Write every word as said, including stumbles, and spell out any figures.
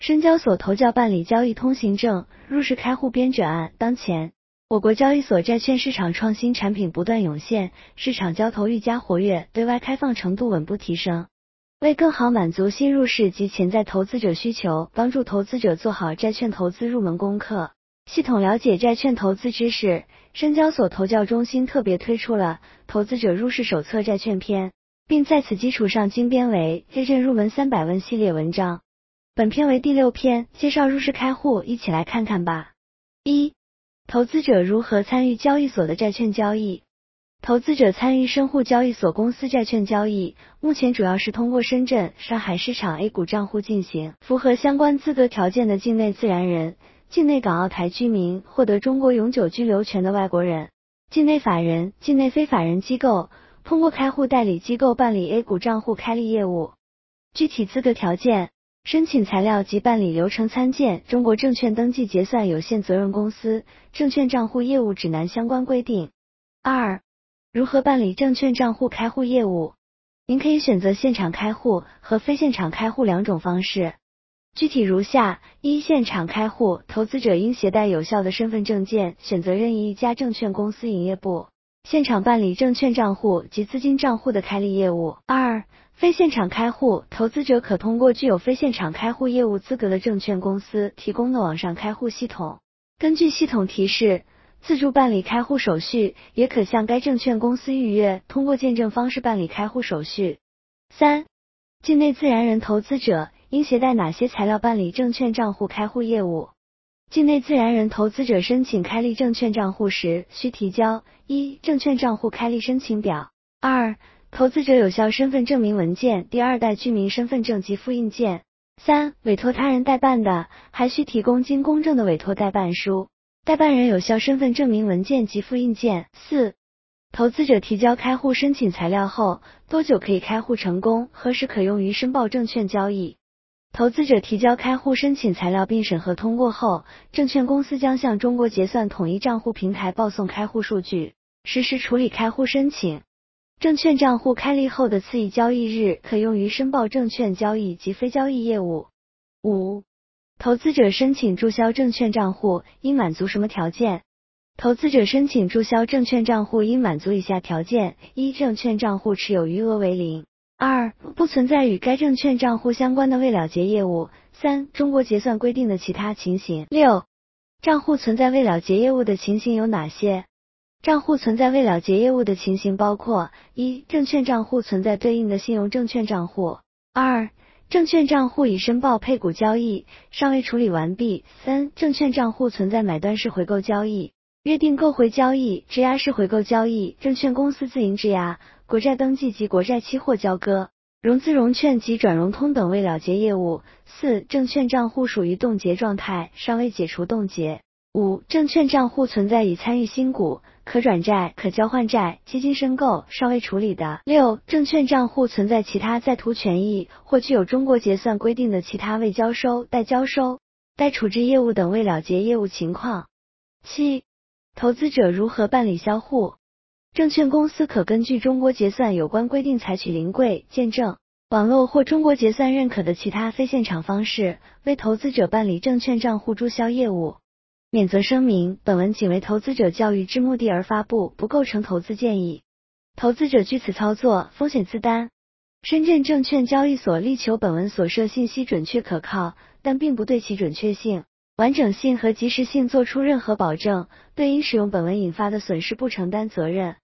深交所投教办理交易通行证入市开户编卷案。当前，我国交易所债券市场创新产品不断涌现，市场交投愈加活跃，对外开放程度稳步提升。为更好满足新入市及潜在投资者需求，帮助投资者做好债券投资入门功课，系统了解债券投资知识，深交所投教中心特别推出了投资者入市手册债券篇，并在此基础上精编为债券入门三百问系列文章。本篇为第六篇，介绍入市开户，一起来看看吧。一、投资者如何参与交易所的债券交易。投资者参与深沪交易所公司债券交易，目前主要是通过深圳、上海市场 A 股账户进行。符合相关资格条件的境内自然人、境内港澳台居民、获得中国永久居留权的外国人、境内法人、境内非法人机构，通过开户代理机构办理 A 股账户开立业务。具体资格条件、申请材料及办理流程参见中国证券登记结算有限责任公司证券账户业务指南相关规定。二、如何办理证券账户开户业务？您可以选择现场开户和非现场开户两种方式。具体如下：一、现场开户，投资者应携带有效的身份证件，选择任意一家证券公司营业部，现场办理证券账户及资金账户的开立业务。二、非现场开户，投资者可通过具有非现场开户业务资格的证券公司提供的网上开户系统，根据系统提示自助办理开户手续，也可向该证券公司预约，通过见证方式办理开户手续。三、境内自然人投资者应携带哪些材料办理证券账户开户业务？境内自然人投资者申请开立证券账户时，需提交：一、证券账户开立申请表；二、投资者有效身份证明文件第二代居民身份证及复印件；三、委托他人代办的，还需提供经公证的委托代办书，代办人有效身份证明文件及复印件。四、投资者提交开户申请材料后，多久可以开户成功？何时可用于申报证券交易？投资者提交开户申请材料并审核通过后，证券公司将向中国结算统一账户平台报送开户数据，实时处理开户申请。证券账户开立后的次一交易日可用于申报证券交易及非交易业务。五、投资者申请注销证券账户应满足什么条件？投资者申请注销证券账户应满足以下条件：一、证券账户持有余额为零；二、不存在与该证券账户相关的未了结业务；三、中国结算规定的其他情形。六、账户存在未了结业务的情形有哪些？账户存在未了结业务的情形包括：一、证券账户存在对应的信用证券账户；二、证券账户已申报配股交易，尚未处理完毕；三、证券账户存在买断式回购交易、约定购回交易、质押式回购交易、证券公司自营质押、国债登记及国债期货交割、融资融券及转融通等未了结业务；四、证券账户属于冻结状态，尚未解除冻结；五、证券账户存在已参与新股、可转债、可交换债、基金申购尚未处理的；六、证券账户存在其他在途权益或具有中国结算规定的其他未交收、待交收、待处置业务等未了结业务情况。七、投资者如何办理销户？证券公司可根据中国结算有关规定采取临柜、见证、网络或中国结算认可的其他非现场方式，为投资者办理证券账户注销业务。免责声明：本文仅为投资者教育之目的而发布，不构成投资建议。投资者据此操作，风险自担。深圳证券交易所力求本文所涉信息准确可靠，但并不对其准确性、完整性和及时性作出任何保证，对因使用本文引发的损失不承担责任。